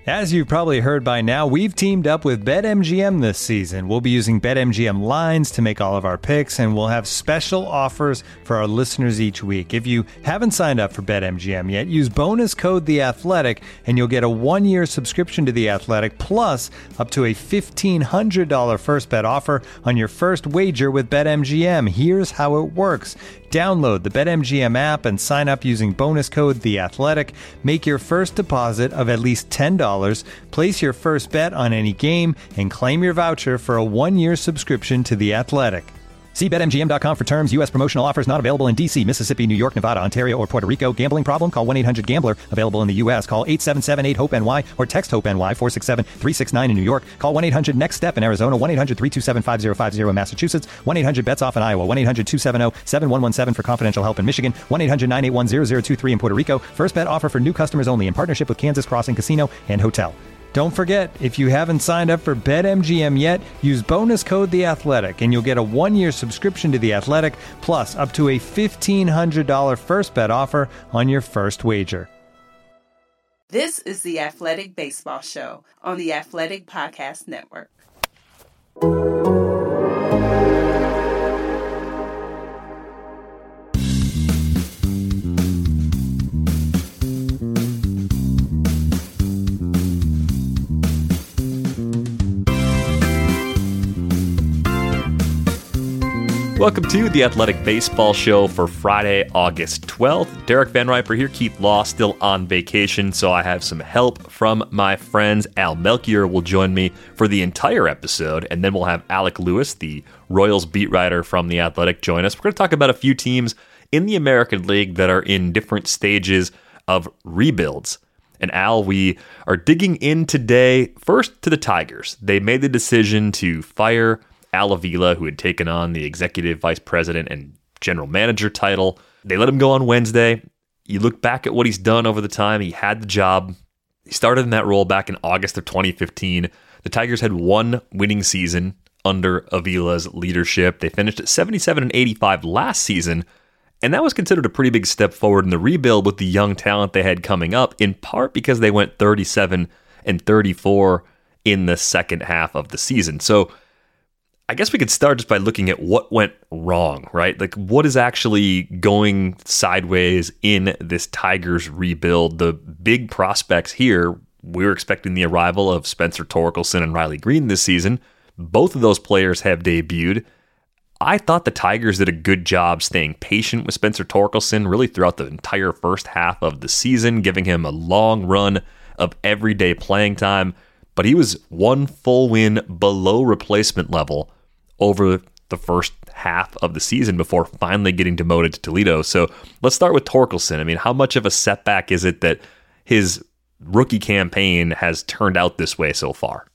As you've probably heard by now, we've teamed up with BetMGM this season. We'll be using BetMGM lines to make all of our picks, and we'll have special offers for our listeners each week. If you haven't signed up for BetMGM yet, use bonus code The Athletic, and you'll get a 1-year subscription to The Athletic, plus up to a $1,500 first bet offer on your first wager with BetMGM. Here's how it works. Download the BetMGM app and sign up using bonus code The Athletic. Make your first deposit of at least $10. Place your first bet on any game and claim your voucher for a 1-year subscription to The Athletic. See BetMGM.com for terms. U.S. promotional offers not available in D.C., Mississippi, New York, Nevada, Ontario, or Puerto Rico. Gambling problem? Call 1-800-GAMBLER. Available in the U.S. Call 877-8-HOPE-NY or text HOPE-NY 467-369 in New York. Call 1-800-NEXT-STEP in Arizona. 1-800-327-5050 in Massachusetts. 1-800-BETS-OFF in Iowa. 1-800-270-7117 for confidential help in Michigan. 1-800-981-0023 in Puerto Rico. First bet offer for new customers only in partnership with Kansas Crossing Casino and Hotel. Don't forget, if you haven't signed up for BetMGM yet, use bonus code The Athletic, and you'll get a 1-year subscription to The Athletic, plus up to a $1,500 first bet offer on your first wager. This is the Athletic Baseball Show on the Athletic Podcast Network. Welcome to the Athletic Baseball Show for Friday, August 12th. Derek Van Riper here. Keith Law still on vacation, so I have some help from my friends. Al Melchior will join me for the entire episode, and then we'll have Alec Lewis, the Royals beat writer from The Athletic, join us. We're going to talk about a few teams in the American League that are in different stages of rebuilds. And Al, we are digging in today first to the Tigers. They made the decision to fire Al Avila, who had taken on the executive vice president and general manager title. They let him go on Wednesday. You look back at what he's done over the time. He had the job. He started in that role back in August of 2015. The Tigers had one winning season under Avila's leadership. They finished at 77-85 last season, and that was considered a pretty big step forward in the rebuild with the young talent they had coming up, in part because they went 37-34 in the second half of the season. So I guess we could start just by looking at what went wrong, right? Like, what is actually going sideways in this Tigers rebuild? The big prospects here, we were expecting the arrival of Spencer Torkelson and Riley Green this season. Both of those players have debuted. I thought the Tigers did a good job staying patient with Spencer Torkelson really throughout the entire first half of the season, giving him a long run of everyday playing time. But he was one full win below replacement level over the first half of the season before finally getting demoted to Toledo. So let's start with Torkelson. I mean, how much of a setback is it that his rookie campaign has turned out this way so far?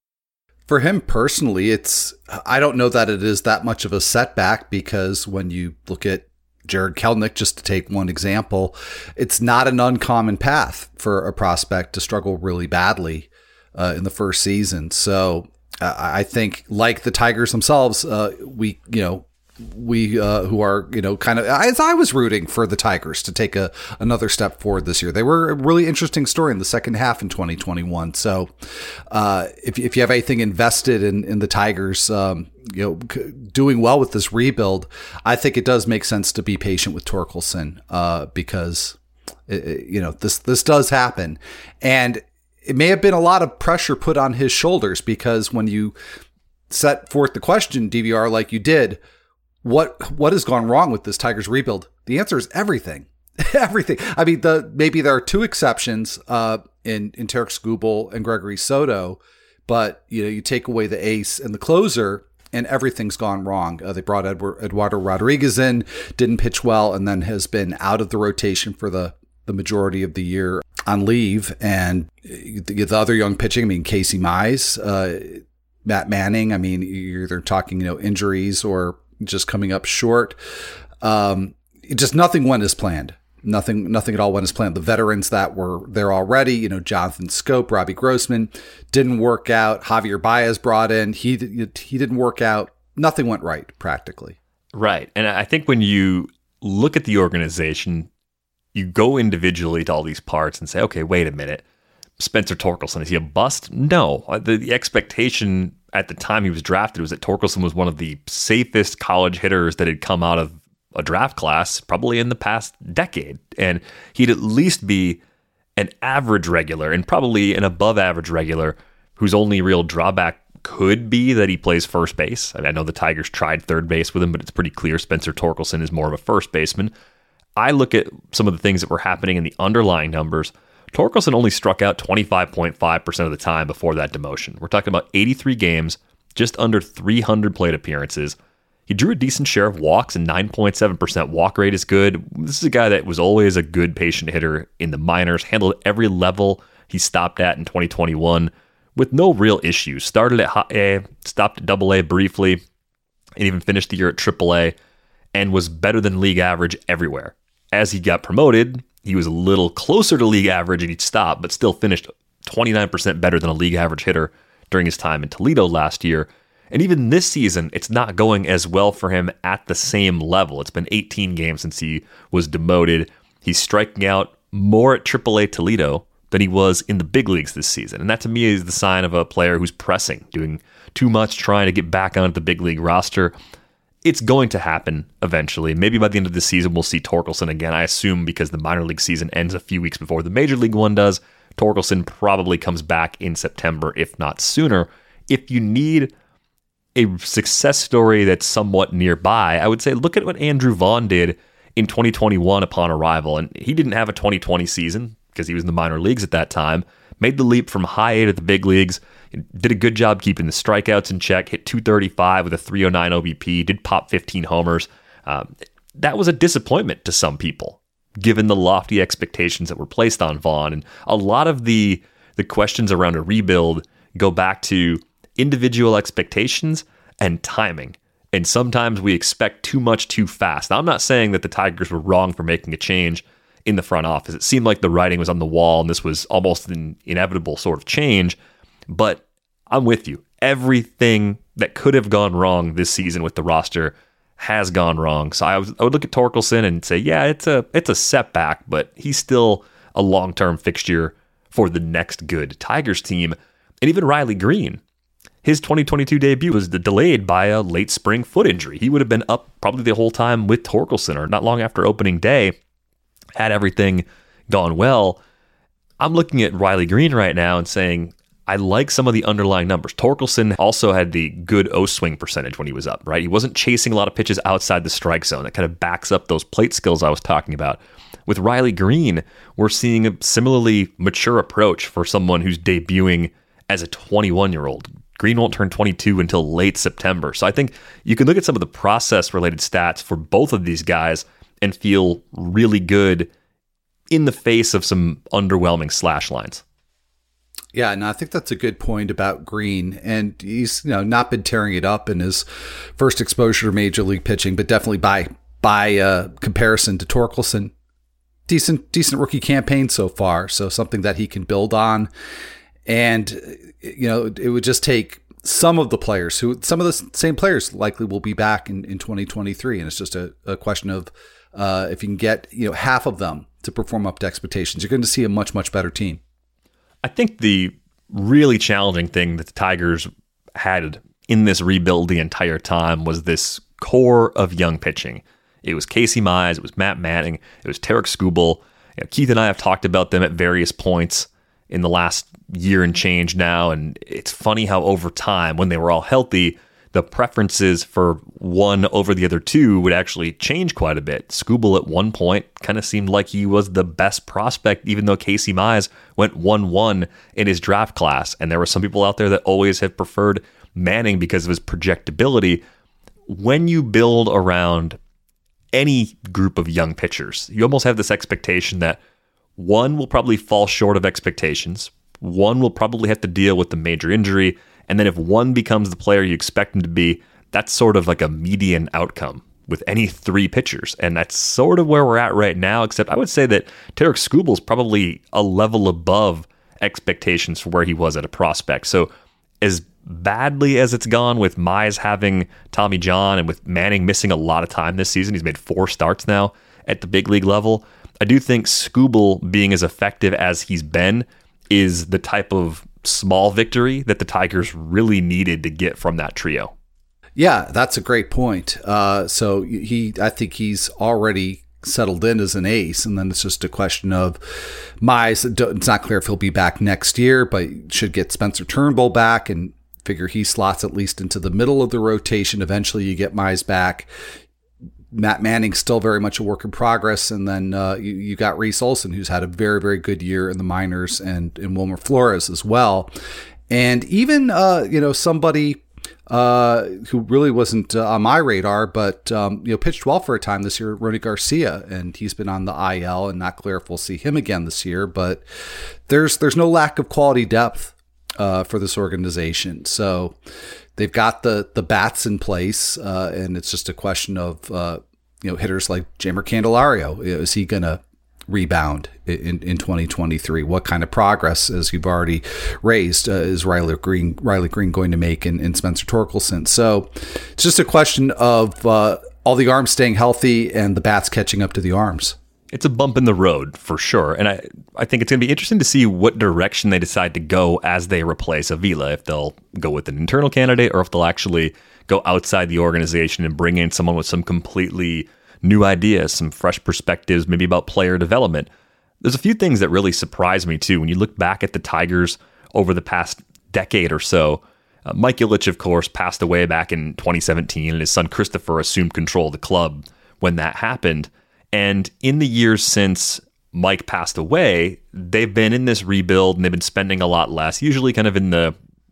For him personally, I don't know that it is that much of a setback, because when you look at Jared Kelenic, just to take one example, it's not an uncommon path for a prospect to struggle really badly in the first season. So I think, like the Tigers themselves, we who are, kind of, as I was rooting for the Tigers to take another step forward this year. They were a really interesting story in the second half in 2021. So if you have anything invested in the Tigers, doing well with this rebuild, I think it does make sense to be patient with Torkelson, because this does happen. And it may have been a lot of pressure put on his shoulders, because when you set forth the question, DVR, like you did, what has gone wrong with this Tigers rebuild? The answer is everything. Everything. I mean, maybe there are two exceptions in Tarik Skubal and Gregory Soto, but you take away the ace and the closer, and everything's gone wrong. They brought Eduardo Rodriguez in, didn't pitch well, and then has been out of the rotation for the majority of the year on leave. And the other young pitching, I mean, Casey Mize, Matt Manning, I mean, you're either talking, injuries or just coming up short. Just nothing went as planned. Nothing at all went as planned. The veterans that were there already, Jonathan Scope, Robbie Grossman, didn't work out. Javier Baez brought in. He didn't work out. Nothing went right, practically. Right. And I think when you look at the organization, you go individually to all these parts and say, okay, wait a minute. Spencer Torkelson. Is he a bust? No. The expectation at the time he was drafted was that Torkelson was one of the safest college hitters that had come out of a draft class probably in the past decade. And he'd at least be an average regular and probably an above average regular whose only real drawback could be that he plays first base. I know the Tigers tried third base with him, but it's pretty clear Spencer Torkelson is more of a first baseman. I look at some of the things that were happening in the underlying numbers. Torkelson only struck out 25.5% of the time before that demotion. We're talking about 83 games, just under 300 plate appearances. He drew a decent share of walks, and 9.7% walk rate is good. This is a guy that was always a good patient hitter in the minors, handled every level he stopped at in 2021 with no real issues. Started at high A, stopped at AA briefly, and even finished the year at AAA, and was better than league average everywhere. As he got promoted, he was a little closer to league average at each stop, but still finished 29% better than a league average hitter during his time in Toledo last year. And even this season, it's not going as well for him at the same level. It's been 18 games since he was demoted. He's striking out more at AAA Toledo than he was in the big leagues this season. And that to me is the sign of a player who's pressing, doing too much, trying to get back onto the big league roster. It's going to happen eventually. Maybe by the end of the season, we'll see Torkelson again. I assume because the minor league season ends a few weeks before the major league one does, Torkelson probably comes back in September, if not sooner. If you need a success story that's somewhat nearby, I would say look at what Andrew Vaughn did in 2021 upon arrival. And he didn't have a 2020 season because he was in the minor leagues at that time. Made the leap from high A to the big leagues. Did a good job keeping the strikeouts in check. Hit 235 with a 309 OBP. Did pop 15 homers. That was a disappointment to some people, given the lofty expectations that were placed on Vaughn. And a lot of the questions around a rebuild go back to individual expectations and timing. And sometimes we expect too much too fast. Now, I'm not saying that the Tigers were wrong for making a change in the front office. It seemed like the writing was on the wall and this was almost an inevitable sort of change. But I'm with you. Everything that could have gone wrong this season with the roster has gone wrong. So I would look at Torkelson and say, yeah, it's a setback, but he's still a long-term fixture for the next good Tigers team. And even Riley Green, his 2022 debut was delayed by a late spring foot injury. He would have been up probably the whole time with Torkelson, or not long after opening day, had everything gone well. I'm looking at Riley Green right now and saying, I like some of the underlying numbers. Torkelson also had the good O-swing percentage when he was up, right? He wasn't chasing a lot of pitches outside the strike zone. That kind of backs up those plate skills I was talking about. With Riley Green, we're seeing a similarly mature approach for someone who's debuting as a 21-year-old. Green won't turn 22 until late September. So I think you can look at some of the process-related stats for both of these guys and feel really good in the face of some underwhelming slash lines. Yeah, and I think that's a good point about Green. And he's not been tearing it up in his first exposure to major league pitching, but definitely by comparison to Torkelson, decent rookie campaign so far. So something that he can build on. And it would just take some of the players some of the same players likely will be back in 2023. And it's just a question of if you can get half of them to perform up to expectations, you're going to see a much, much better team. I think the really challenging thing that the Tigers had in this rebuild the entire time was this core of young pitching. It was Casey Mize, it was Matt Manning, it was Tarik Skubal. Keith and I have talked about them at various points in the last year and change now, and it's funny how over time, when they were all healthy, the preferences for one over the other two would actually change quite a bit. Skubal at one point kind of seemed like he was the best prospect, even though Casey Mize went 1-1 in his draft class. And there were some people out there that always have preferred Manning because of his projectability. When you build around any group of young pitchers, you almost have this expectation that one will probably fall short of expectations. One will probably have to deal with the major injury. And then if one becomes the player you expect him to be, that's sort of like a median outcome with any three pitchers. And that's sort of where we're at right now, except I would say that Tarik Skubal is probably a level above expectations for where he was at a prospect. So as badly as it's gone with Mize having Tommy John and with Manning missing a lot of time this season, he's made 4 starts now at the big league level, I do think Skubal being as effective as he's been is the type of small victory that the Tigers really needed to get from that trio. Yeah, that's a great point. So I think he's already settled in as an ace, and then it's just a question of Mize. It's not clear if he'll be back next year, but should get Spencer Turnbull back and figure he slots at least into the middle of the rotation. Eventually you get Mize back. Matt Manning's still very much a work in progress, and then you got Reese Olson, who's had a very, very good year in the minors, and Wilmer Flores as well. And even somebody who really wasn't on my radar, but pitched well for a time this year, Ronny Garcia, and he's been on the IL, and not clear if we'll see him again this year. But there's no lack of quality depth for this organization, so they've got the bats in place, and it's just a question of hitters like Jeimer Candelario. Is he going to rebound in 2023? What kind of progress, as you've already raised, is Riley Green going to make in Spencer Torkelson? So it's just a question of all the arms staying healthy and the bats catching up to the arms. It's a bump in the road for sure. And I think it's going to be interesting to see what direction they decide to go as they replace Avila, if they'll go with an internal candidate or if they'll actually go outside the organization and bring in someone with some completely new ideas, some fresh perspectives, maybe about player development. There's a few things that really surprise me too. When you look back at the Tigers over the past decade or so, Mike Ilitch, of course, passed away back in 2017, and his son Christopher assumed control of the club when that happened. And in the years since Mike passed away, they've been in this rebuild and they've been spending a lot less, usually kind of in the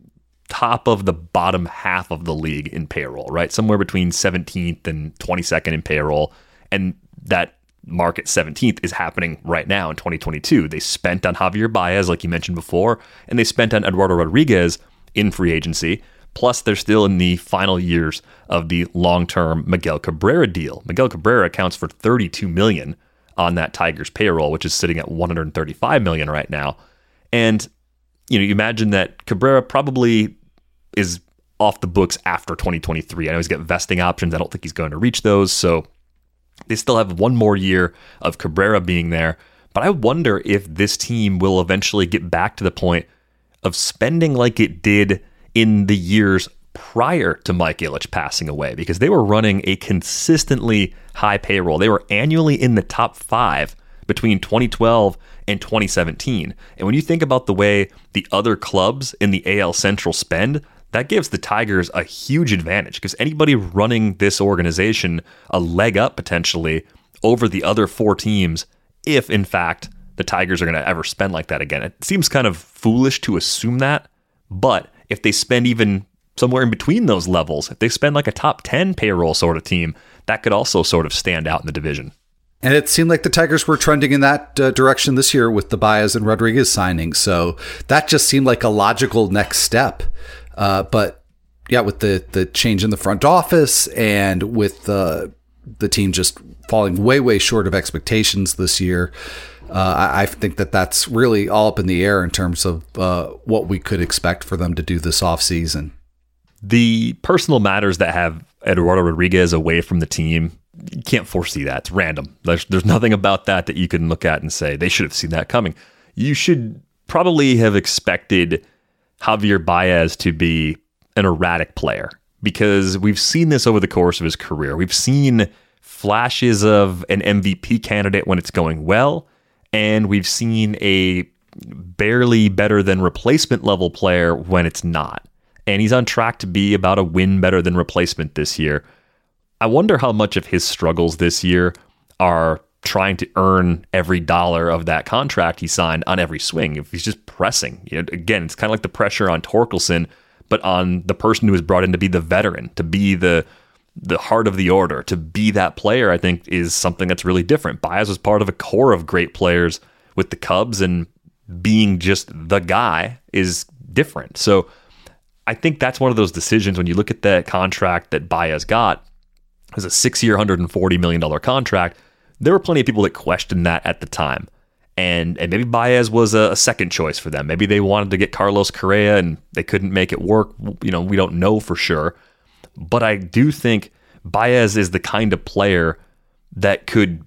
top of the bottom half of the league in payroll, right? Somewhere between 17th and 22nd in payroll. And that mark at 17th is happening right now in 2022. They spent on Javier Baez, like you mentioned before, and they spent on Eduardo Rodriguez in free agency. Plus, they're still in the final years of the long-term Miguel Cabrera deal. Miguel Cabrera accounts for $32 million on that Tigers payroll, which is sitting at $135 million right now. And you imagine that Cabrera probably is off the books after 2023. I know he's got vesting options. I don't think he's going to reach those. So they still have one more year of Cabrera being there. But I wonder if this team will eventually get back to the point of spending like it did in the years prior to Mike Ilitch passing away, because they were running a consistently high payroll. They were annually in the top 5 between 2012 and 2017. And when you think about the way the other clubs in the AL Central spend, that gives the Tigers a huge advantage, because anybody running this organization a leg up potentially over the other 4 teams, if in fact the Tigers are going to ever spend like that again. It seems kind of foolish to assume that, but if they spend even somewhere in between those levels, if they spend like a top 10 payroll sort of team, that could also sort of stand out in the division. And it seemed like the Tigers were trending in that direction this year with the Baez and Rodriguez signings. So that just seemed like a logical next step. But yeah, with the change in the front office and with the team just falling way, way short of expectations this year, I think that that's really all up in the air in terms of what we could expect for them to do this offseason. The personal matters that have Eduardo Rodriguez away from the team, you can't foresee that. It's random. There's nothing about that you can look at and say they should have seen that coming. You should probably have expected Javier Baez to be an erratic player, because we've seen this over the course of his career. We've seen flashes of an MVP candidate when it's going well, and we've seen a barely better than replacement level player when it's not. And he's on track to be about a win better than replacement this year. I wonder how much of his struggles this year are trying to earn every dollar of that contract he signed on every swing. If he's just pressing, again, it's kind of like the pressure on Torkelson, but on the person who was brought in to be the veteran, to be the heart of the order, to be that player, I think is something that's really different. Baez was part of a core of great players with the Cubs, and being just the guy is different. So I think that's one of those decisions when you look at that contract that Baez got. It was a 6-year, $140 million contract. There were plenty of people that questioned that at the time. And maybe Baez was a second choice for them. Maybe they wanted to get Carlos Correa and they couldn't make it work. We don't know for sure. But I do think Baez is the kind of player that could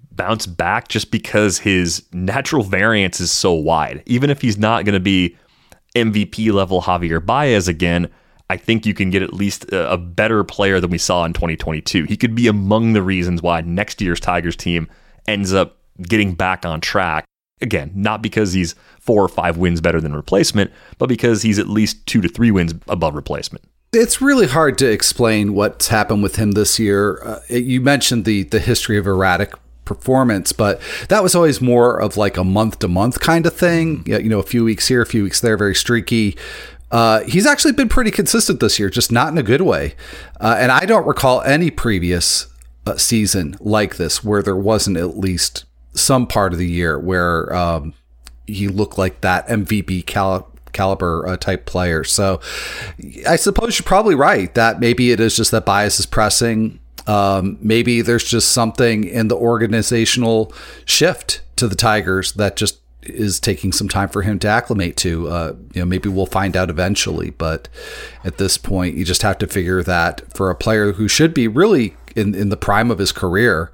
bounce back just because his natural variance is so wide. Even if he's not going to be MVP level Javier Baez again, I think you can get at least a better player than we saw in 2022. He could be among the reasons why next year's Tigers team ends up getting back on track. Again, not because he's 4 or 5 wins better than replacement, but because he's at least 2 to 3 wins above replacement. It's really hard to explain what's happened with him this year. You mentioned the history of erratic performance, but that was always more of like a month-to-month kind of thing. A few weeks here, a few weeks there, very streaky. He's actually been pretty consistent this year, just not in a good way. And I don't recall any previous season like this where there wasn't at least some part of the year where he looked like that MVP caliber type player. So I suppose you're probably right that maybe it is just that Baez is pressing. Maybe there's just something in the organizational shift to the Tigers that just is taking some time for him to acclimate to. Maybe we'll find out eventually, but at this point, you just have to figure that for a player who should be really in the prime of his career,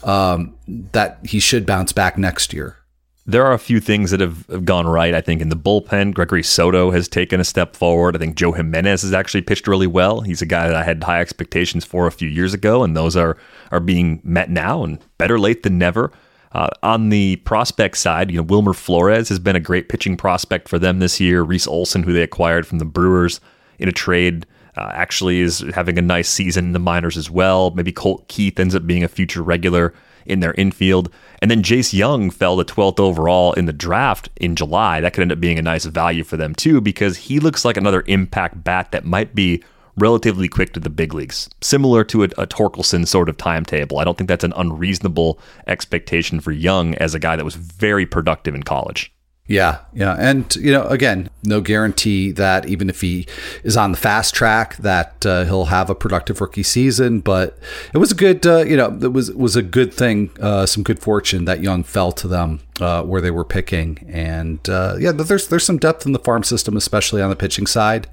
that he should bounce back next year. There are a few things that have gone right. I think in the bullpen, Gregory Soto has taken a step forward. I think Joe Jimenez has actually pitched really well. He's a guy that I had high expectations for a few years ago, and those are being met now, and better late than never. On the prospect side, Wilmer Flores has been a great pitching prospect for them this year. Reese Olson, who they acquired from the Brewers in a trade, actually is having a nice season in the minors as well. Maybe Colt Keith ends up being a future regular in their infield. And then Jace Young fell to 12th overall in the draft in July. That could end up being a nice value for them too, because he looks like another impact bat that might be relatively quick to the big leagues, similar to a Torkelson sort of timetable. I don't think that's an unreasonable expectation for Young as a guy that was very productive in college. Yeah. And, again, no guarantee that even if he is on the fast track that he'll have a productive rookie season. But it was a good, it was a good thing, some good fortune that Young fell to them where they were picking. And, there's some depth in the farm system, especially on the pitching side.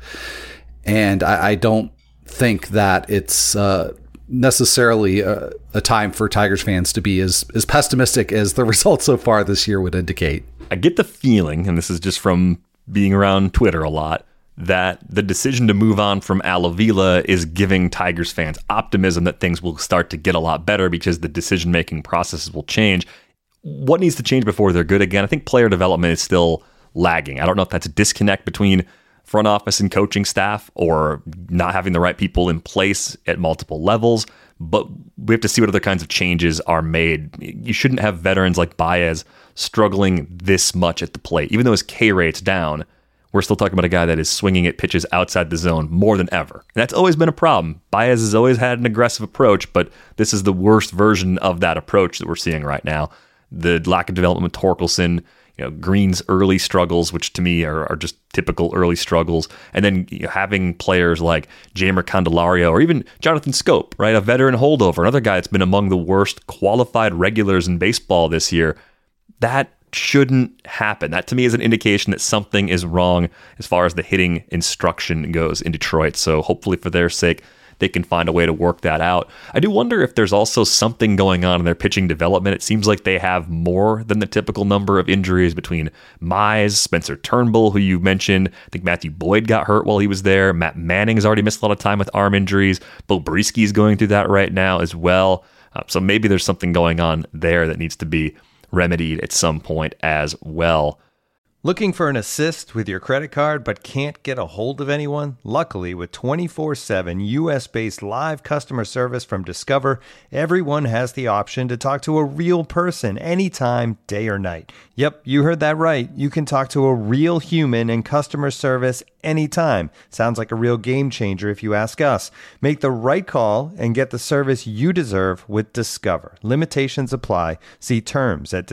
And I don't think that it's necessarily a time for Tigers fans to be as pessimistic as the results so far this year would indicate. I get the feeling, and this is just from being around Twitter a lot, that the decision to move on from Al Avila is giving Tigers fans optimism that things will start to get a lot better because the decision-making processes will change. What needs to change before they're good again? I think player development is still lagging. I don't know if that's a disconnect between front office and coaching staff or not having the right people in place at multiple levels, but we have to see what other kinds of changes are made. You shouldn't have veterans like Baez struggling this much at the plate. Even though his K rate's down, we're still talking about a guy that is swinging at pitches outside the zone more than ever. And that's always been a problem. Baez has always had an aggressive approach, but this is the worst version of that approach that we're seeing right now. The lack of development with Torkelson, Green's early struggles, which to me are just typical early struggles. And then having players like Jeimer Candelario or even Jonathan Scope, right? A veteran holdover, another guy that's been among the worst qualified regulars in baseball this year. That shouldn't happen. That to me is an indication that something is wrong as far as the hitting instruction goes in Detroit. So hopefully for their sake, they can find a way to work that out. I do wonder if there's also something going on in their pitching development. It seems like they have more than the typical number of injuries between Mize, Spencer Turnbull, who you mentioned. I think Matthew Boyd got hurt while he was there. Matt Manning has already missed a lot of time with arm injuries. Bo Brisky is going through that right now as well. So maybe there's something going on there that needs to be remedied at some point as well. Looking for an assist with your credit card but can't get a hold of anyone? Luckily, with 24/7 U.S.-based live customer service from Discover, everyone has the option to talk to a real person anytime, day or night. Yep, you heard that right. You can talk to a real human in customer service anytime. Sounds like a real game changer if you ask us. Make the right call and get the service you deserve with Discover. Limitations apply. See terms at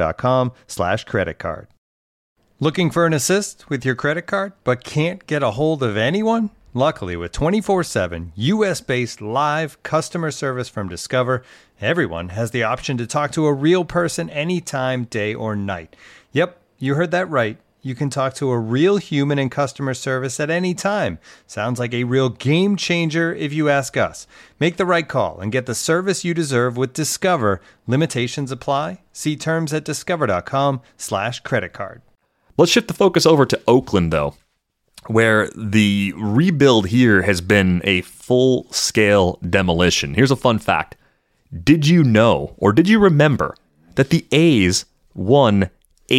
discover.com/creditcard. Looking for an assist with your credit card but can't get a hold of anyone? Luckily, with 24/7 U.S.-based live customer service from Discover, everyone has the option to talk to a real person anytime, day or night. Yep, you heard that right. You can talk to a real human in customer service at any time. Sounds like a real game changer if you ask us. Make the right call and get the service you deserve with Discover. Limitations apply. See terms at discover.com/creditcard. Let's shift the focus over to Oakland, though, where the rebuild here has been a full-scale demolition. Here's a fun fact. Did you know, or did you remember, that the A's won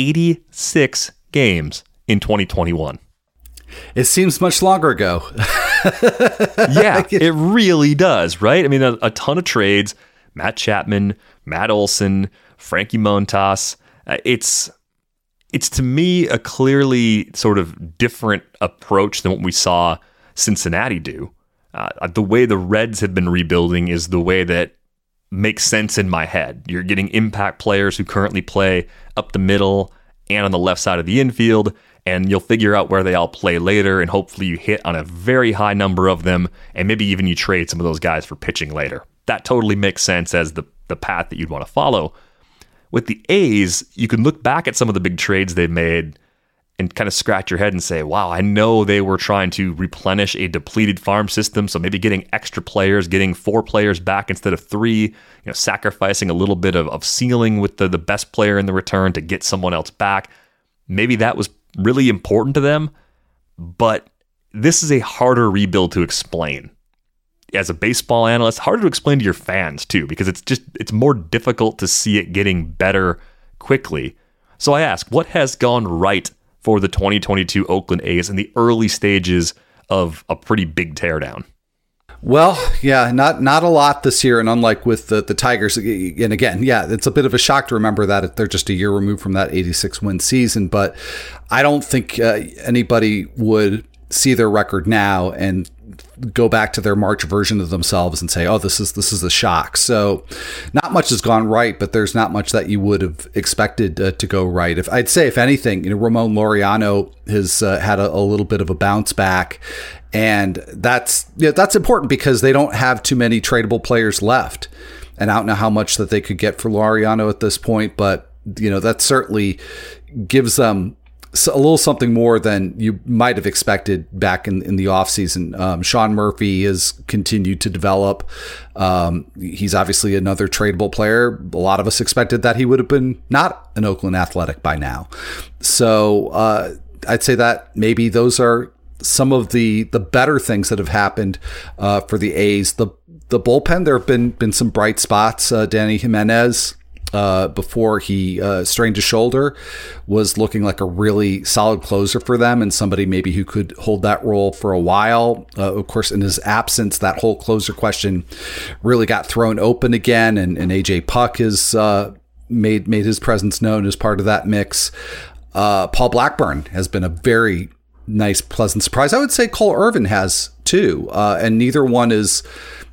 86 games in 2021? It seems much longer ago. Yeah, it really does, right? I mean, a ton of trades. Matt Chapman, Matt Olson, Frankie Montas. It's to me a clearly sort of different approach than what we saw Cincinnati do. The way the Reds have been rebuilding is the way that makes sense in my head. You're getting impact players who currently play up the middle and on the left side of the infield, and you'll figure out where they all play later, and hopefully you hit on a very high number of them, and maybe even you trade some of those guys for pitching later. That totally makes sense as the path that you'd want to follow. With the A's, you can look back at some of the big trades they've made and kind of scratch your head and say, wow, I know they were trying to replenish a depleted farm system, so maybe getting extra players, getting 4 players back instead of 3, sacrificing a little bit of ceiling with the best player in the return to get someone else back. Maybe that was really important to them, but this is a harder rebuild to explain. As a baseball analyst, harder to explain to your fans too, because it's more difficult to see it getting better quickly. So I ask, what has gone right for the 2022 Oakland A's in the early stages of a pretty big teardown? Well, yeah, not a lot this year, and unlike with the Tigers, and again, yeah, it's a bit of a shock to remember that they're just a year removed from that 86-win season, but I don't think anybody would see their record now and go back to their March version of themselves and say, oh, this is a shock. So not much has gone right, but there's not much that you would have expected to go right. I'd say, if anything, Ramon Laureano has had a little bit of a bounce back, and that's important because they don't have too many tradable players left. And I don't know how much that they could get for Laureano at this point, but that certainly gives them a little something more than you might have expected back in the offseason. Sean Murphy has continued to develop. He's obviously another tradable player. A lot of us expected that he would have been not an Oakland Athletic by now. So I'd say that maybe those are some of the better things that have happened for the A's. The bullpen, there have been some bright spots. Danny Jimenez, before he strained his shoulder, was looking like a really solid closer for them, and somebody maybe who could hold that role for a while. Of course, in his absence, that whole closer question really got thrown open again, and AJ Puck has made his presence known as part of that mix. Paul Blackburn has been a very nice, pleasant surprise. I would say Cole Irvin has too, and neither one is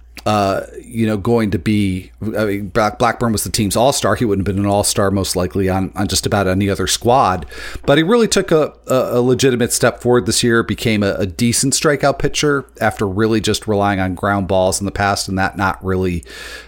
going to be. I mean, Blackburn was the team's all-star. He wouldn't have been an all-star most likely on just about any other squad, but he really took a legitimate step forward this year, became a decent strikeout pitcher after really just relying on ground balls in the past, and that not really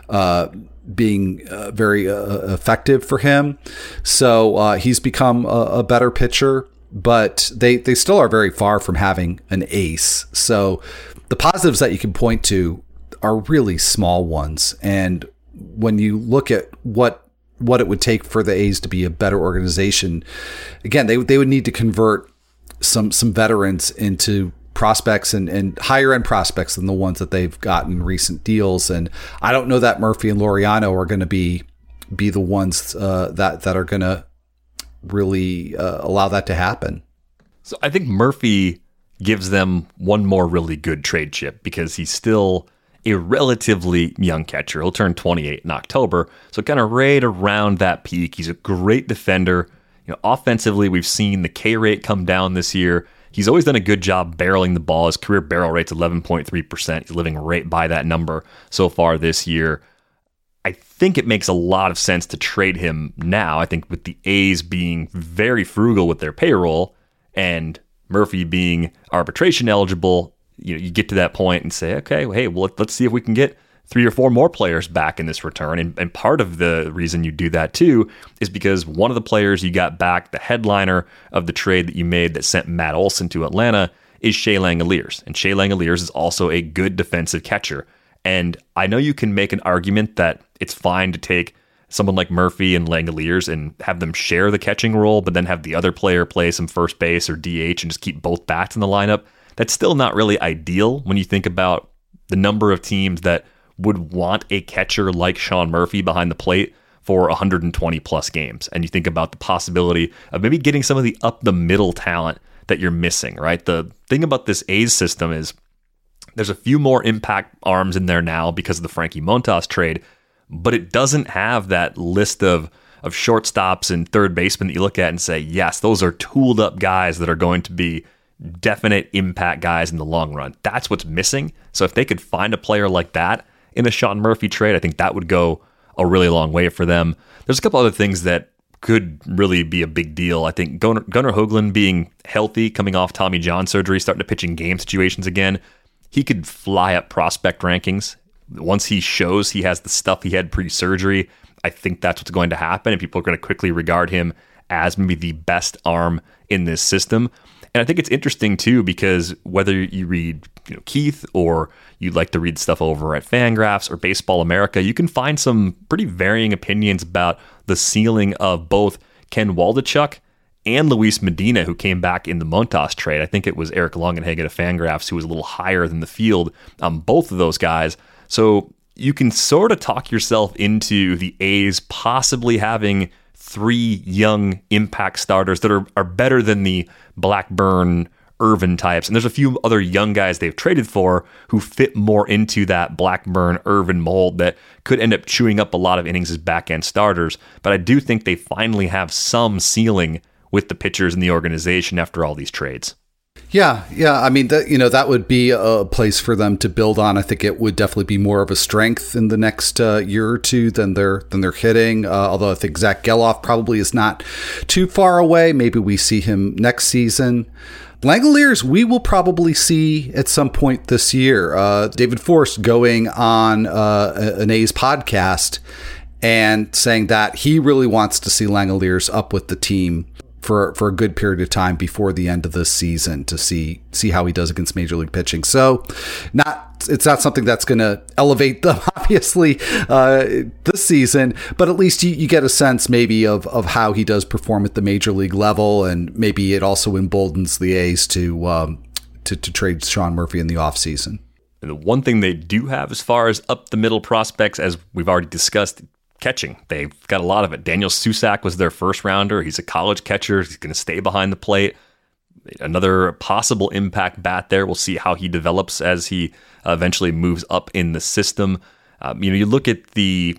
being very effective for him. So he's become a better pitcher, but they still are very far from having an ace. So the positives that you can point to are really small ones. And when you look at what it would take for the A's to be a better organization, again, they would need to convert some veterans into prospects and higher end prospects than the ones that they've gotten in recent deals. And I don't know that Murphy and Laureano are going to be the ones that are going to really allow that to happen. So I think Murphy gives them one more really good trade chip because he's still a relatively young catcher. He'll turn 28 in October, so kind of right around that peak. He's a great defender. Offensively, we've seen the K rate come down this year. He's always done a good job barreling the ball. His career barrel rate's 11.3%. He's living right by that number so far this year. I think it makes a lot of sense to trade him now. I think with the A's being very frugal with their payroll and Murphy being arbitration eligible, you get to that point and say, okay, hey, well, let's see if we can get 3 or 4 more players back in this return. And part of the reason you do that too is because one of the players you got back, the headliner of the trade that you made that sent Matt Olson to Atlanta, is Shea Langeliers. And Shea Langeliers is also a good defensive catcher. And I know you can make an argument that it's fine to take someone like Murphy and Langeliers and have them share the catching role, but then have the other player play some first base or DH and just keep both bats in the lineup. That's still not really ideal when you think about the number of teams that would want a catcher like Sean Murphy behind the plate for 120 plus games. And you think about the possibility of maybe getting some of the up the middle talent that you're missing, right? The thing about this A's system is there's a few more impact arms in there now because of the Frankie Montas trade, but it doesn't have that list of shortstops and third basemen that you look at and say, yes, those are tooled up guys that are going to be definite impact guys in the long run. That's what's missing. So if they could find a player like that in a Sean Murphy trade, I think that would go a really long way for them. There's a couple other things that could really be a big deal. I think Gunnar Hoagland being healthy, coming off Tommy John surgery, starting to pitch in game situations again, he could fly up prospect rankings. Once he shows he has the stuff he had pre-surgery, I think that's what's going to happen, and people are going to quickly regard him as maybe the best arm in this system. And I think it's interesting too, because whether you read Keith or you like to read stuff over at Fangraphs or Baseball America, you can find some pretty varying opinions about the ceiling of both Ken Waldichuk and Luis Medina, who came back in the Montas trade. I think it was Eric Longenhagen of Fangraphs who was a little higher than the field on both of those guys. So you can sort of talk yourself into the A's possibly having 3 young impact starters that are better than the Blackburn, Irvin types. And there's a few other young guys they've traded for who fit more into that Blackburn, Irvin mold that could end up chewing up a lot of innings as back-end starters. But I do think they finally have some ceiling with the pitchers in the organization after all these trades. Yeah. I mean, that would be a place for them to build on. I think it would definitely be more of a strength in the next year or two than they're hitting. Although I think Zach Geloff probably is not too far away. Maybe we see him next season. Langeliers, we will probably see at some point this year. David Forst going on an A's podcast and saying that he really wants to see Langeliers up with the team for a good period of time before the end of this season to see how he does against Major League pitching. So it's not something that's going to elevate them, obviously, this season, but at least you get a sense maybe of how he does perform at the Major League level, and maybe it also emboldens the A's to trade Sean Murphy in the offseason. And the one thing they do have as far as up the middle prospects, as we've already discussed, catching. They've got a lot of it. Daniel Susac was their first rounder. He's a college catcher. He's going to stay behind the plate. Another possible impact bat there. We'll see how he develops as he eventually moves up in the system. You look at the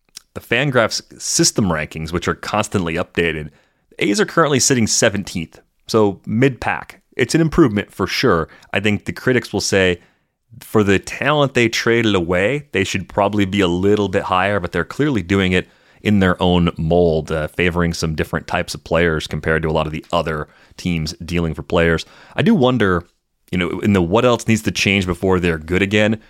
Fangraphs system rankings, which are constantly updated. The A's are currently sitting 17th, so mid-pack. It's an improvement for sure. I think the critics will say, for the talent they traded away, they should probably be a little bit higher, but they're clearly doing it in their own mold, favoring some different types of players compared to a lot of the other teams dealing for players. I do wonder, in the what else needs to change before they're good again,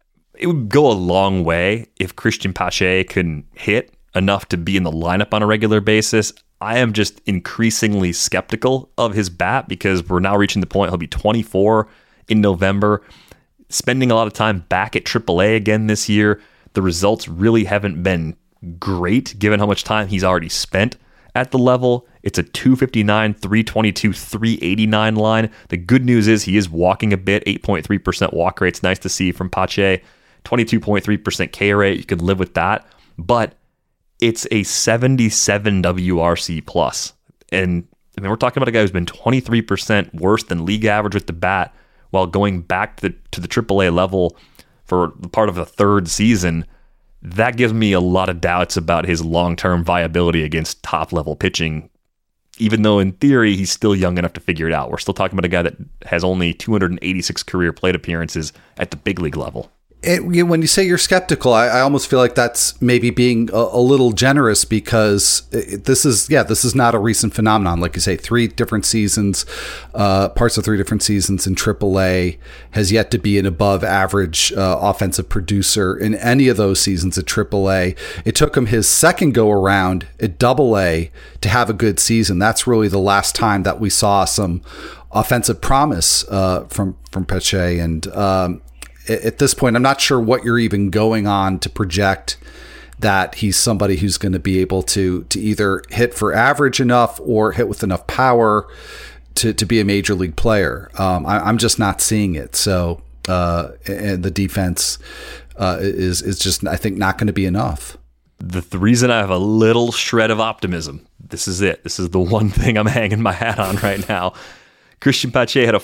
it would go a long way if Christian Pache can hit enough to be in the lineup on a regular basis. I am just increasingly skeptical of his bat because we're now reaching the point he'll be 24 in November. Spending a lot of time back at AAA again this year, the results really haven't been great given how much time he's already spent at the level. It's a 259, 322, 389 line. The good news is he is walking a bit, 8.3% walk rate. It's nice to see from Pache. 22.3% K rate. You can live with that. But it's a 77 WRC plus. And we're talking about a guy who's been 23% worse than league average with the bat while going back to the AAA level for part of the third season. That gives me a lot of doubts about his long-term viability against top-level pitching, even though in theory he's still young enough to figure it out. We're still talking about a guy that has only 286 career plate appearances at the big league level. When you say you're skeptical, I almost feel like that's maybe being a little generous, because this is not a recent phenomenon. Like you say, 3 different seasons, parts of 3 different seasons in AAA, has yet to be an above average offensive producer in any of those seasons at AAA. It took him his second go around at AA to have a good season. That's really the last time that we saw some offensive promise from Pache. And at this point, I'm not sure what you're even going on to project that he's somebody who's going to be able to either hit for average enough or hit with enough power to be a major league player. I'm just not seeing it. So and the defense is just, I think, not going to be enough. The reason I have a little shred of optimism, this is it. This is the one thing I'm hanging my hat on right now. Christian Pache had a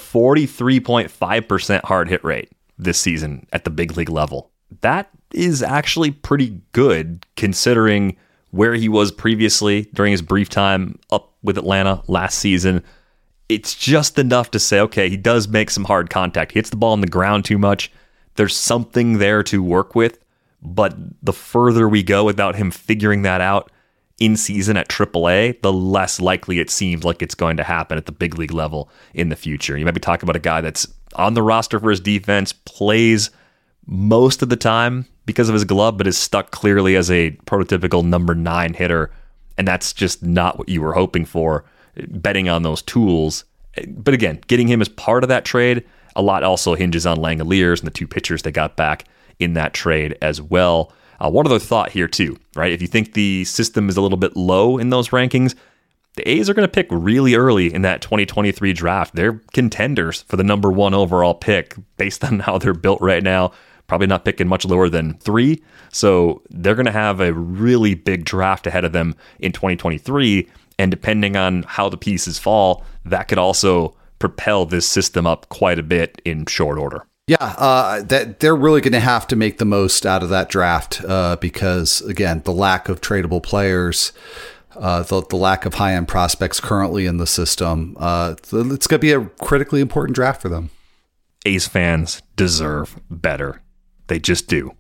43.5% hard hit rate this season at the big league level. That is actually pretty good considering where he was previously during his brief time up with Atlanta last season. It's just enough to say, okay, he does make some hard contact. He hits the ball on the ground too much. There's something there to work with, but the further we go without him figuring that out in season at AAA, the less likely it seems like it's going to happen at the big league level in the future. You might be talking about a guy that's on the roster for his defense, plays most of the time because of his glove, but is stuck clearly as a prototypical number 9 hitter. And that's just not what you were hoping for, betting on those tools. But again, getting him as part of that trade, a lot also hinges on Langeliers and the 2 pitchers they got back in that trade as well. One other thought here too, right? If you think the system is a little bit low in those rankings, the A's are going to pick really early in that 2023 draft. They're contenders for the number 1 overall pick based on how they're built right now. Probably not picking much lower than 3. So they're going to have a really big draft ahead of them in 2023. And depending on how the pieces fall, that could also propel this system up quite a bit in short order. Yeah, that they're really going to have to make the most out of that draft because, again, the lack of tradable players, the lack of high-end prospects currently in the system, it's going to be a critically important draft for them. A's fans deserve better. They just do.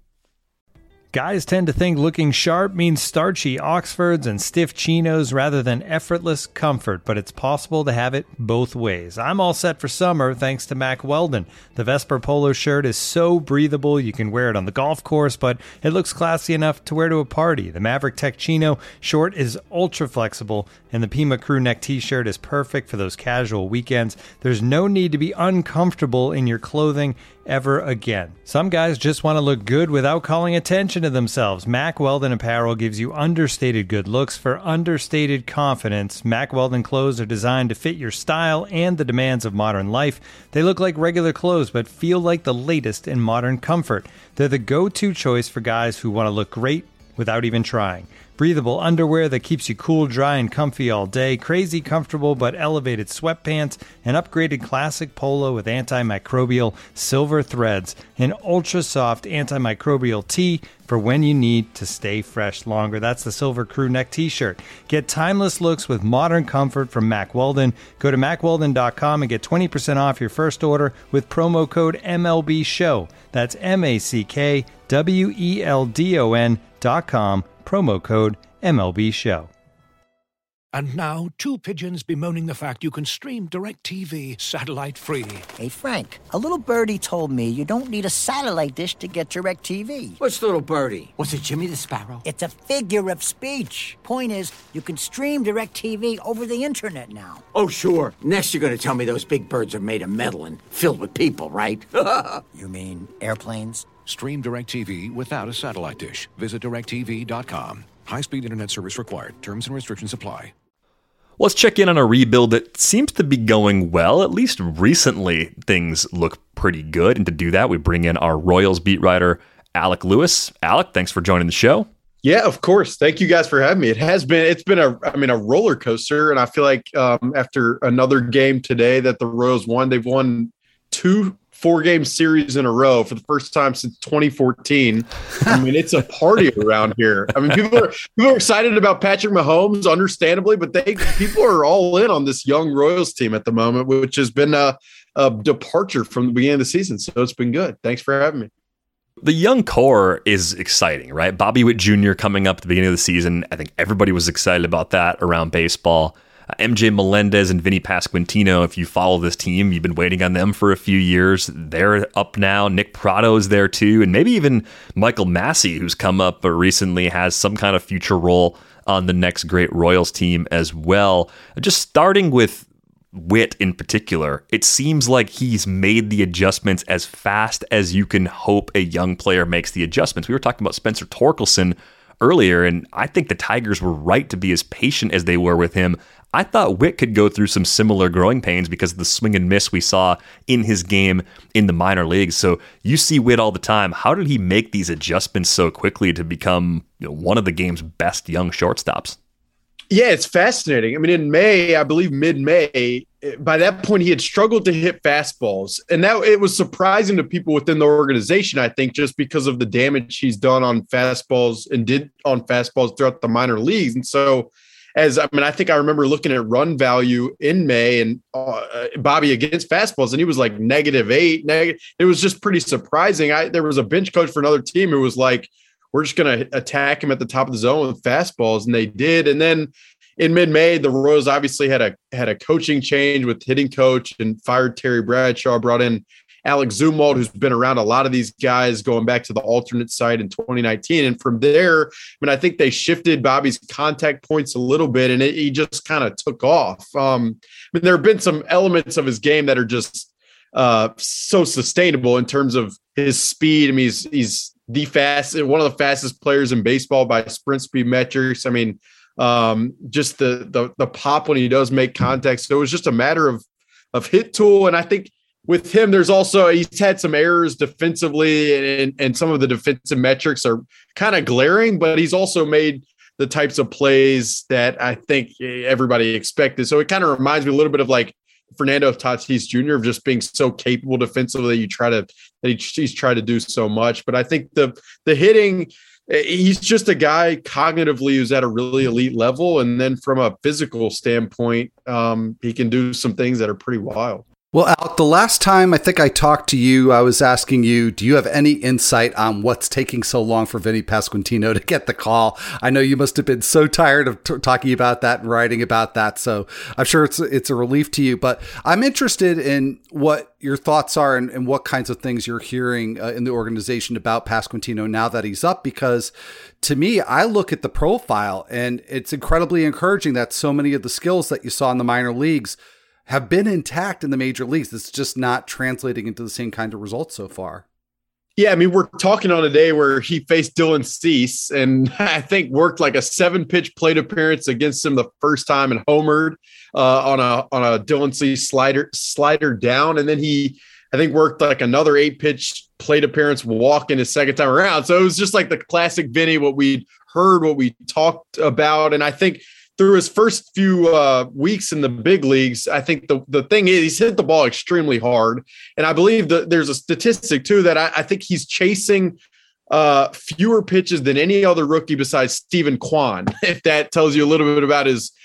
Guys tend to think looking sharp means starchy Oxfords and stiff chinos rather than effortless comfort, but it's possible to have it both ways. I'm all set for summer thanks to Mack Weldon. The Vesper polo shirt is so breathable you can wear it on the golf course, but it looks classy enough to wear to a party. The Maverick Tech Chino short is ultra flexible, and the Pima crew neck t-shirt is perfect for those casual weekends. There's no need to be uncomfortable in your clothing ever again. Some guys just want to look good without calling attention to themselves. Mack Weldon apparel gives you understated good looks for understated confidence. Mack Weldon clothes are designed to fit your style and the demands of modern life. They look like regular clothes but feel like the latest in modern comfort. They're the go-to choice for guys who want to look great without even trying. Breathable underwear that keeps you cool, dry, and comfy all day. Crazy comfortable but elevated sweatpants. An upgraded classic polo with antimicrobial silver threads. An ultra-soft antimicrobial tee for when you need to stay fresh longer. That's the Silver Crew Neck t-shirt. Get timeless looks with modern comfort from Mack Weldon. Go to MackWeldon.com and get 20% off your first order with promo code MLBSHOW. That's MackWeldon.com. Promo code MLB Show. And now, 2 pigeons bemoaning the fact you can stream DirecTV satellite-free. Hey, Frank, a little birdie told me you don't need a satellite dish to get DirecTV. Which little birdie? Was it Jimmy the Sparrow? It's a figure of speech. Point is, you can stream DirecTV over the internet now. Oh, sure. Next you're going to tell me those big birds are made of metal and filled with people, right? You mean airplanes? Stream DirecTV without a satellite dish. Visit DirecTV.com. High-speed internet service required. Terms and restrictions apply. Let's check in on a rebuild that seems to be going well. At least recently, things look pretty good. And to do that, we bring in our Royals beat writer, Alec Lewis. Alec, thanks for joining the show. Yeah, of course. Thank you guys for having me. It's been a roller coaster. And I feel like after another game today that the Royals won, they've won 2 4-game series in a row for the first time since 2014. I mean, it's a party around here. I mean, people are excited about Patrick Mahomes, understandably, but people are all in on this young Royals team at the moment, which has been a departure from the beginning of the season. So it's been good. Thanks for having me. The young core is exciting, right? Bobby Witt Jr. coming up at the beginning of the season. I think everybody was excited about that around baseball. MJ Melendez and Vinny Pasquantino, if you follow this team, you've been waiting on them for a few years. They're up now. Nick Pratto is there too. And maybe even Michael Massey, who's come up recently, has some kind of future role on the next great Royals team as well. Just starting with Witt in particular, it seems like he's made the adjustments as fast as you can hope a young player makes the adjustments. We were talking about Spencer Torkelson earlier, and I think the Tigers were right to be as patient as they were with him. I thought Witt could go through some similar growing pains because of the swing and miss we saw in his game in the minor leagues. So you see Witt all the time. How did he make these adjustments so quickly to become one of the game's best young shortstops? Yeah, it's fascinating. I mean, in May, I believe mid-May, by that point, he had struggled to hit fastballs. And that it was surprising to people within the organization, I think, just because of the damage he's done on fastballs and did on fastballs throughout the minor leagues. And so, I think I remember looking at run value in May and Bobby against fastballs, and he was like -8. It was just pretty surprising. There was a bench coach for another team who was like, we're just going to attack him at the top of the zone with fastballs. And they did. And then in mid-May, the Royals obviously had a coaching change with hitting coach and fired Terry Bradshaw, brought in Alex Zumwalt, who's been around a lot of these guys going back to the alternate site in 2019. And from there, I think they shifted Bobby's contact points a little bit, and he just kind of took off. There have been some elements of his game that are just so sustainable in terms of his speed. He's one of the fastest players in baseball by sprint speed metrics. Just the pop when he does make contact. So it was just a matter of hit tool. And I think with him, he's had some errors defensively, and some of the defensive metrics are kind of glaring, but he's also made the types of plays that I think everybody expected. So it kind of reminds me a little bit of like Fernando Tatis Jr. of just being so capable defensively. He's tried to do so much, but I think the hitting, he's just a guy cognitively who's at a really elite level. And then from a physical standpoint, he can do some things that are pretty wild. Well, Alec, the last time I think I talked to you, I was asking you, do you have any insight on what's taking so long for Vinny Pasquantino to get the call? I know you must have been so tired of talking about that and writing about that, so I'm sure it's a relief to you. But I'm interested in what your thoughts are and what kinds of things you're hearing in the organization about Pasquantino now that he's up, because to me, I look at the profile and it's incredibly encouraging that so many of the skills that you saw in the minor leagues have been intact in the major leagues. It's just not translating into the same kind of results so far. Yeah, we're talking on a day where he faced Dylan Cease, and I think worked like a 7-pitch plate appearance against him the first time and homered on a Dylan Cease slider down, and then he, I think, worked like another 8-pitch plate appearance walk in his second time around. So it was just like the classic Vinny, what we'd heard, what we talked about, and I think through his first few weeks in the big leagues, I think the thing is he's hit the ball extremely hard. And I believe that there's a statistic too that I think he's chasing fewer pitches than any other rookie besides Stephen Kwan, if that tells you a little bit about his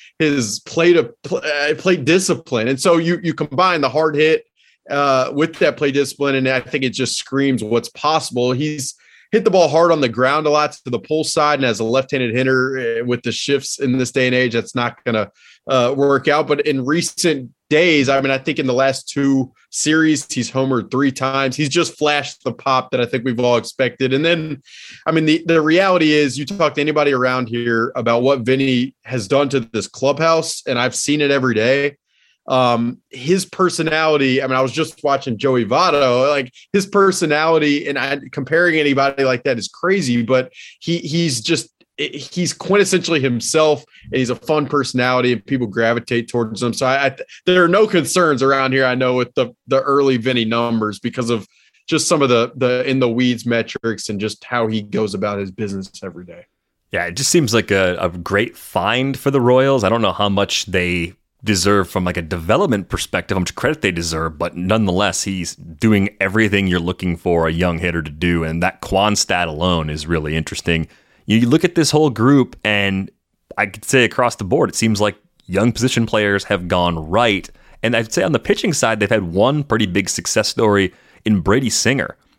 plate discipline. And so you combine the hard hit with that plate discipline, and I think it just screams what's possible. He's hit the ball hard on the ground a lot to the pull side, and as a left-handed hitter with the shifts in this day and age, that's not going to work out. But in recent days, I think in the last 2 series, he's homered 3 times. He's just flashed the pop that I think we've all expected. And then, the reality is you talk to anybody around here about what Vinny has done to this clubhouse, and I've seen it every day. His personality, I was just watching Joey Votto, like his personality, and comparing anybody like that is crazy, but he's quintessentially himself, and he's a fun personality, and people gravitate towards him. So there are no concerns around here, I know, with the early Vinny numbers because of just some of the in the weeds metrics and just how he goes about his business every day. Yeah, it just seems like a great find for the Royals. I don't know how much they deserve from like a development perspective, how much credit they deserve, but nonetheless, he's doing everything you're looking for a young hitter to do, and that Quan stat alone is really interesting. You look at this whole group, and I could say across the board, it seems like young position players have gone right, and I'd say on the pitching side, they've had one pretty big success story in Brady Singer.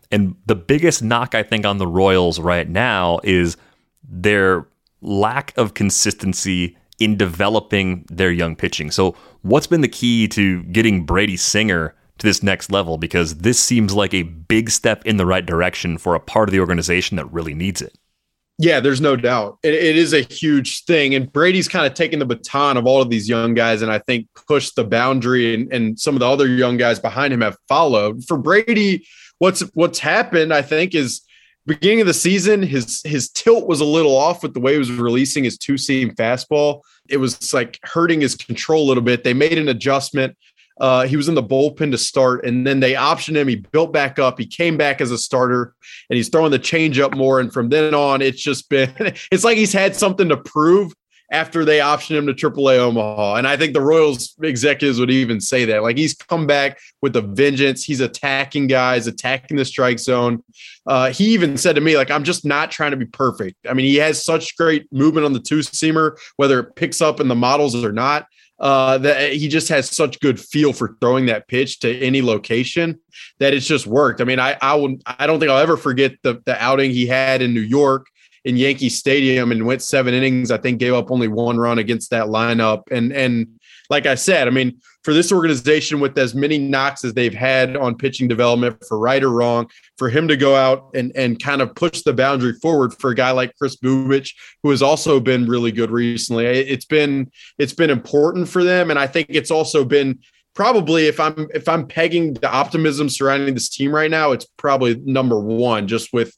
And the biggest knock, I think, on the Royals right now is their lack of consistency in developing their young pitching. So what's been the key to getting Brady Singer to this next level? Because this seems like a big step in the right direction for a part of the organization that really needs it. Yeah, there's no doubt. It is a huge thing. And Brady's kind of taken the baton of all of these young guys and I think pushed the boundary, and some of the other young guys behind him have followed. For Brady, what's happened, I think, is beginning of the season, his tilt was a little off with the way he was releasing his two-seam fastball. It was like hurting his control a little bit. They made an adjustment. He was in the bullpen to start, and then they optioned him. He built back up. He came back as a starter, and he's throwing the changeup more. And from then on, it's just been – it's like he's had something to prove after they optioned him to AAA Omaha. And I think the Royals executives would even say that. Like, he's come back with a vengeance. He's attacking guys, attacking the strike zone. He even said to me, like, I'm just not trying to be perfect. I mean, he has such great movement on the two-seamer, whether it picks up in the models or not. That he just has such good feel for throwing that pitch to any location that it's just worked. I mean, I don't think I'll ever forget the outing he had in New York in Yankee Stadium and went 7 innings. I think gave up only 1 run against that lineup. And like I said, I mean, for this organization with as many knocks as they've had on pitching development, for right or wrong, for him to go out and kind of push the boundary forward for a guy like Kris Bubic, who has also been really good recently, it's been important for them. And I think it's also been probably, if I'm pegging the optimism surrounding this team right now, it's probably number one, just with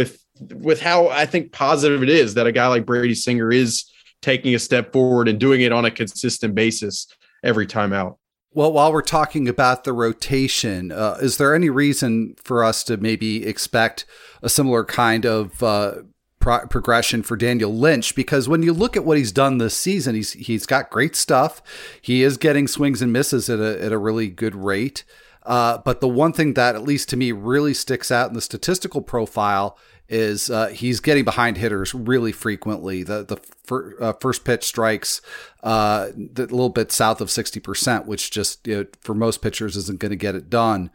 how I think positive it is that a guy like Brady Singer is taking a step forward and doing it on a consistent basis every time out. Well, while we're talking about the rotation, is there any reason for us to maybe expect a similar kind of progression for Daniel Lynch? Because when you look at what he's done this season, he's got great stuff. He is getting swings and misses at a really good rate. But the one thing that, at least to me, really sticks out in the statistical profile is he's getting behind hitters really frequently. The first pitch strikes a little bit south of 60%, which just, for most pitchers isn't going to get it done.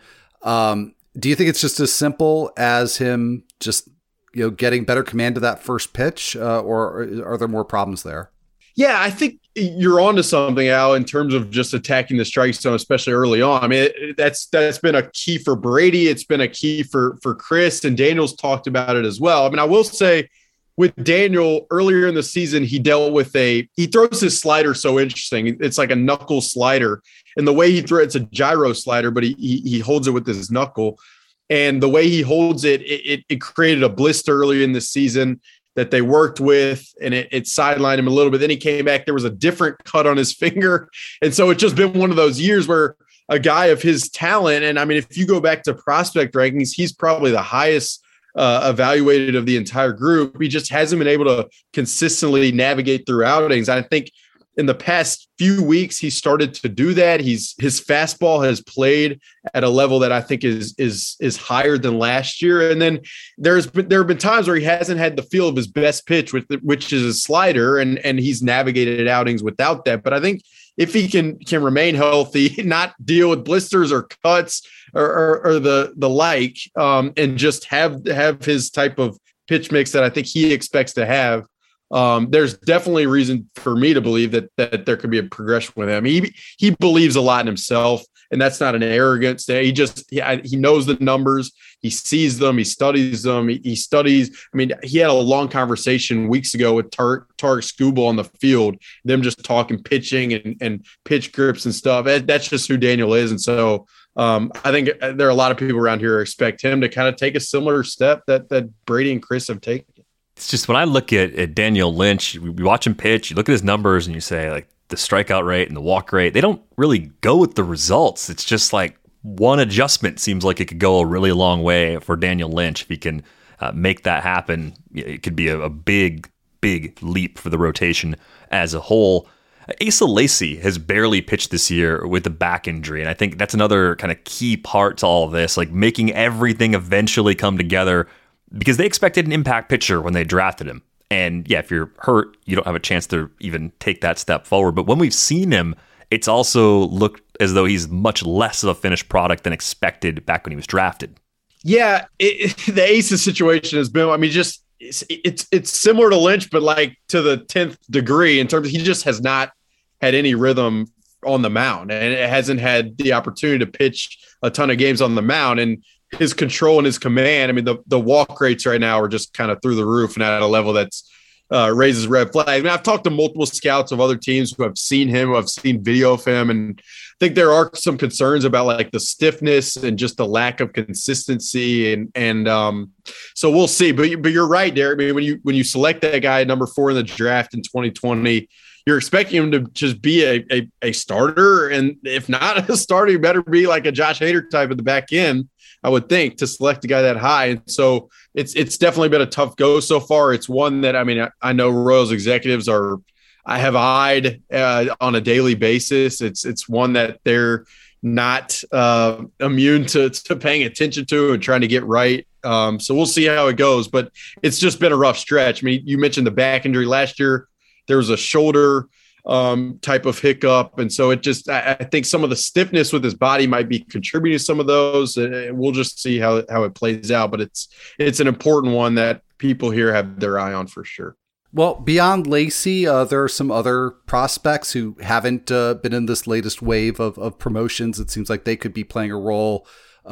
Do you think it's just as simple as him just getting better command of that first pitch, or are there more problems there? Yeah, I think you're onto something, Al, in terms of just attacking the strike zone, especially early on. I mean, that's been a key for Brady. It's been a key for Kris, and Daniel's talked about it as well. I mean, I will say with Daniel earlier in the season, he dealt with he throws his slider so interesting. It's like a knuckle slider, and the way he throws it's a gyro slider, but he holds it with his knuckle, and the way he holds it created a blister early in the season that they worked with, and it sidelined him a little bit. Then he came back. There was a different cut on his finger. And so it's just been one of those years where a guy of his talent, and I mean, if you go back to prospect rankings, he's probably the highest evaluated of the entire group. He just hasn't been able to consistently navigate through outings. I think in the past few weeks, he started to do that. His fastball has played at a level that I think is higher than last year. And then there have been times where he hasn't had the feel of his best pitch, which is a slider, and he's navigated outings without that. But I think if he can remain healthy, not deal with blisters or cuts or the like, and just have his type of pitch mix that I think he expects to have, there's definitely a reason for me to believe that there could be a progression with him. He believes a lot in himself, and that's not an arrogance. He knows the numbers. He sees them. He studies them. He studies. I mean, he had a long conversation weeks ago with Tarek Skubal on the field, them just talking pitching and pitch grips and stuff. That's just who Daniel is. And so I think there are a lot of people around here who expect him to kind of take a similar step that Brady and Kris have taken. It's just when I look at Daniel Lynch, we watch him pitch, you look at his numbers and you say, like, the strikeout rate and the walk rate, they don't really go with the results. It's just like one adjustment seems like it could go a really long way for Daniel Lynch. If he can make that happen, it could be a big, big leap for the rotation as a whole. Asa Lacy has barely pitched this year with a back injury, and I think that's another kind of key part to all of this, like making everything eventually come together, because they expected an impact pitcher when they drafted him. And yeah, if you're hurt, you don't have a chance to even take that step forward. But when we've seen him, it's also looked as though he's much less of a finished product than expected back when he was drafted. Yeah, the Aces situation has been, I mean, just it's similar to Lynch, but like to the 10th degree in terms of he just has not had any rhythm on the mound, and it hasn't had the opportunity to pitch a ton of games on the mound. And his control and his command, I mean, the walk rates right now are just kind of through the roof and at a level that's raises red flag. I mean, I've talked to multiple scouts of other teams who have seen him, who have seen video of him, and I think there are some concerns about like the stiffness and just the lack of consistency. And so we'll see. But you're right, Derek. I mean, when you select that guy number 4 in the draft in 2020, you're expecting him to just be a starter, and if not a starter, you better be like a Josh Hader type at the back end, I would think, to select a guy that high. And so it's definitely been a tough go so far. It's one that, I mean, I know Royals executives I have eyed on a daily basis. It's one that they're not immune to paying attention to and trying to get right. So we'll see how it goes, but it's just been a rough stretch. I mean, you mentioned the back injury last year. There was a shoulder type of hiccup. And so I think some of the stiffness with his body might be contributing to some of those. And we'll just see how it plays out. But it's an important one that people here have their eye on for sure. Well, beyond Lacy, there are some other prospects who haven't been in this latest wave of promotions. It seems like they could be playing a role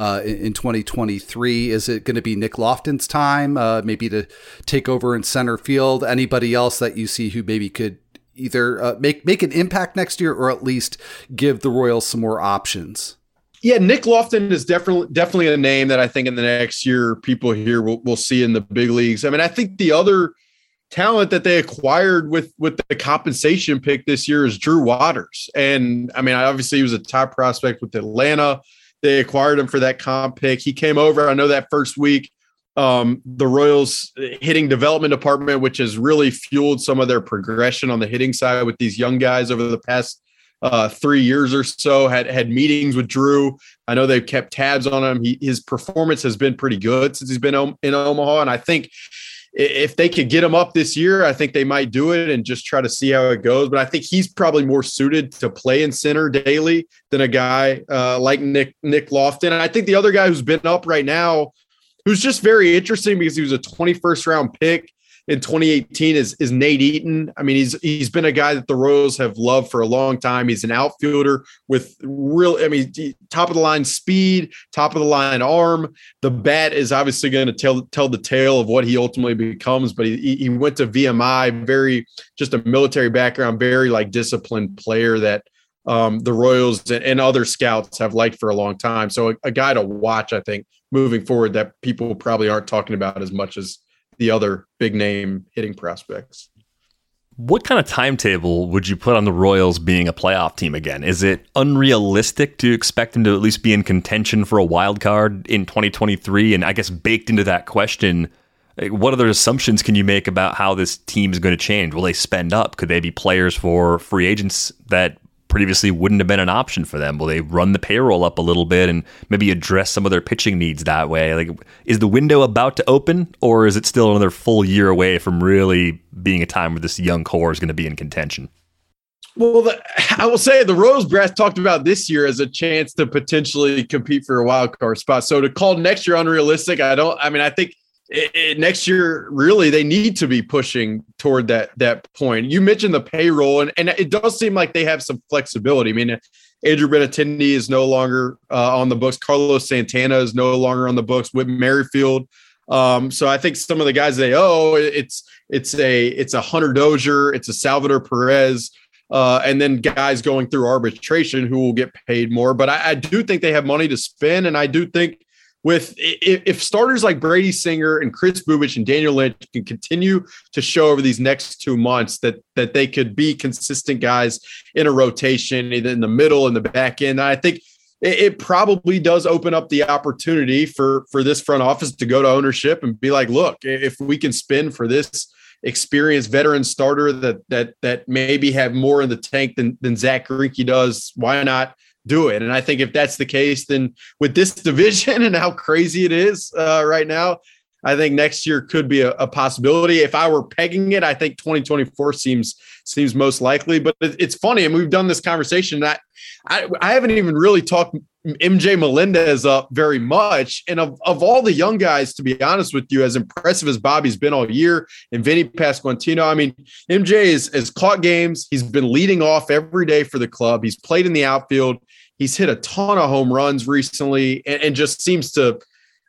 in 2023. Is it going to be Nick Lofton's time, maybe to take over in center field? Anybody else that you see who maybe could either make an impact next year or at least give the Royals some more options? Yeah, Nick Lofton is definitely a name that I think in the next year people here will see in the big leagues. I mean, I think the other talent that they acquired with the compensation pick this year is Drew Waters. And I mean, obviously he was a top prospect with Atlanta. They acquired him for that comp pick. He came over, I know, that first week. The Royals hitting development department, which has really fueled some of their progression on the hitting side with these young guys over the past 3 years or so, had meetings with Drew. I know they've kept tabs on him. His performance has been pretty good since he's been in Omaha. And I think if they could get him up this year, I think they might do it and just try to see how it goes. But I think he's probably more suited to play in center daily than a guy like Nick Lofton. And I think the other guy who's been up right now, who's just very interesting because he was a 21st round pick in 2018 is Nate Eaton. I mean, he's been a guy that the Royals have loved for a long time. He's an outfielder with top of the line speed, top of the line arm. The bat is obviously going to tell the tale of what he ultimately becomes, but he went to VMI, just a military background, very like disciplined player that the Royals and other scouts have liked for a long time. So a guy to watch, I think, moving forward that people probably aren't talking about as much as the other big name hitting prospects. What kind of timetable would you put on the Royals being a playoff team again? Is it unrealistic to expect them to at least be in contention for a wild card in 2023? And I guess baked into that question, what other assumptions can you make about how this team is going to change? Will they spend up? Could they be players for free agents that previously wouldn't have been an option for them? Will they run the payroll up a little bit and maybe address some of their pitching needs that way? Like, is the window about to open, or is it still another full year away from really being a time where this young core is going to be in contention? Well, I will say the Royals brass talked about this year as a chance to potentially compete for a wild card spot. So to call next year unrealistic, I think next year, really, they need to be pushing toward that point. You mentioned the payroll, and it does seem like they have some flexibility. I mean, Andrew Benintendi is no longer on the books. Carlos Santana is no longer on the books. Whit Merrifield. So I think some of the guys it's a Hunter Dozier, it's a Salvador Perez, and then guys going through arbitration who will get paid more. But I do think they have money to spend, and I do think if starters like Brady Singer and Chris Bubich and Daniel Lynch can continue to show over these next 2 months that they could be consistent guys in a rotation, either in the middle and the back end, I think it probably does open up the opportunity for this front office to go to ownership and be like, look, if we can spend for this experienced veteran starter that maybe have more in the tank than Zach Greinke does, why not do it? And I think if that's the case, then with this division and how crazy it is right now, I think next year could be a possibility. If I were pegging it, I think 2024 seems most likely. But it's funny, and we've done this conversation. I haven't even really talked MJ Melendez up very much. And of all the young guys, to be honest with you, as impressive as Bobby's been all year and Vinny Pasquantino, I mean, MJ has caught games. He's been leading off every day for the club. He's played in the outfield. He's hit a ton of home runs recently and just seems to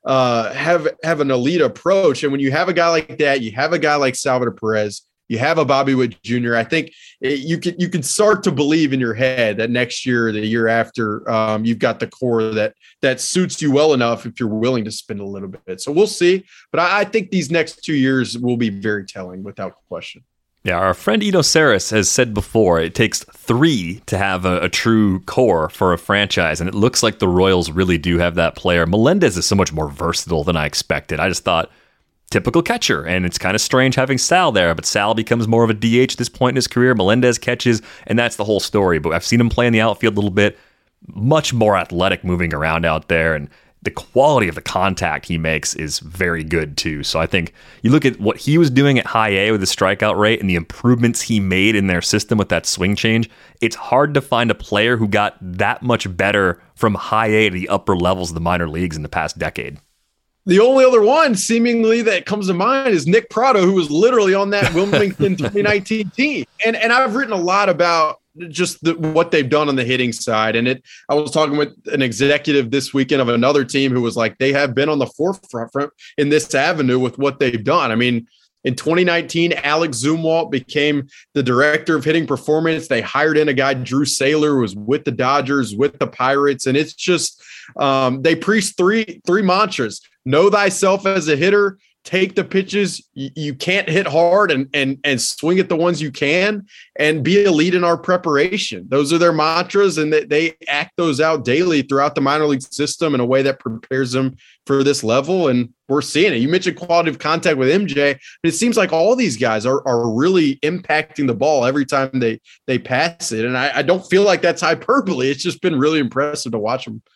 have an elite approach. And when you have a guy like that, you have a guy like Salvador Perez, you have a Bobby Witt Jr. I think you can start to believe in your head that next year, the year after, you've got the core that suits you well enough if you're willing to spend a little bit. So we'll see. But I think these next 2 years will be very telling without question. Yeah, our friend Eno Saris has said before, it takes 3 to have a true core for a franchise, and it looks like the Royals really do have that player. Melendez is so much more versatile than I expected. I just thought, typical catcher, and it's kind of strange having Sal there, but Sal becomes more of a DH at this point in his career. Melendez catches, and that's the whole story. But I've seen him play in the outfield a little bit, much more athletic moving around out there, and the quality of the contact he makes is very good too. So I think you look at what he was doing at high A with his strikeout rate and the improvements he made in their system with that swing change, it's hard to find a player who got that much better from high A to the upper levels of the minor leagues in the past decade. The only other one seemingly that comes to mind is Nick Pratto, who was literally on that Wilmington 2019 team. And I've written a lot about just what they've done on the hitting side. And I was talking with an executive this weekend of another team who was like, they have been on the forefront in this avenue with what they've done. I mean, in 2019, Alex Zumwalt became the director of hitting performance. They hired in a guy, Drew Saylor, who was with the Dodgers, with the Pirates. And it's just, they preach three mantras: know thyself as a hitter, take the pitches you can't hit hard and swing at the ones you can, and be elite in our preparation. Those are their mantras, and they act those out daily throughout the minor league system in a way that prepares them for this level. And we're seeing it. You mentioned quality of contact with MJ, but it seems like all these guys are really impacting the ball every time they pass it. And I don't feel like that's hyperbole. It's just been really impressive to watch them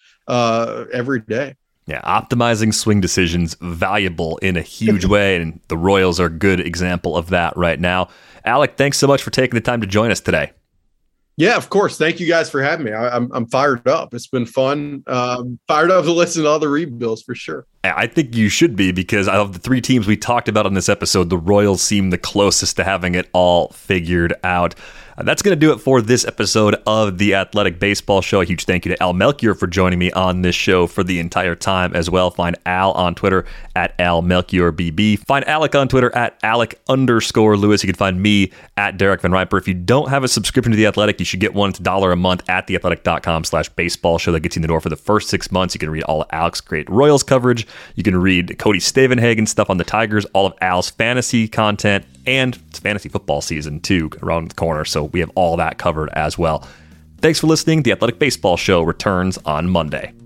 every day. Yeah, optimizing swing decisions, valuable in a huge way, and the Royals are a good example of that right now. Alec, thanks so much for taking the time to join us today. Yeah, of course. Thank you guys for having me. I'm fired up. It's been fun. Fired up to listen to all the rebuilds for sure. I think you should be, because of the 3 teams we talked about on this episode, the Royals seem the closest to having it all figured out. That's going to do it for this episode of the Athletic Baseball Show. A huge thank you to Al Melchior for joining me on this show for the entire time as well. Find Al on Twitter at AlMelchiorBB. Find Alec on Twitter at Alec_Lewis. You can find me at Derek Van Riper. If you don't have a subscription to The Athletic, you should get one. It's $1 a month at theathletic.com/baseball show. That gets you in the door for the first 6 months. You can read all of Alec's great Royals coverage. You can read Cody Stavenhagen stuff on the Tigers, all of Al's fantasy content, and it's fantasy football season too around the corner, so we have all that covered as well. Thanks for listening. The Athletic Baseball Show returns on Monday.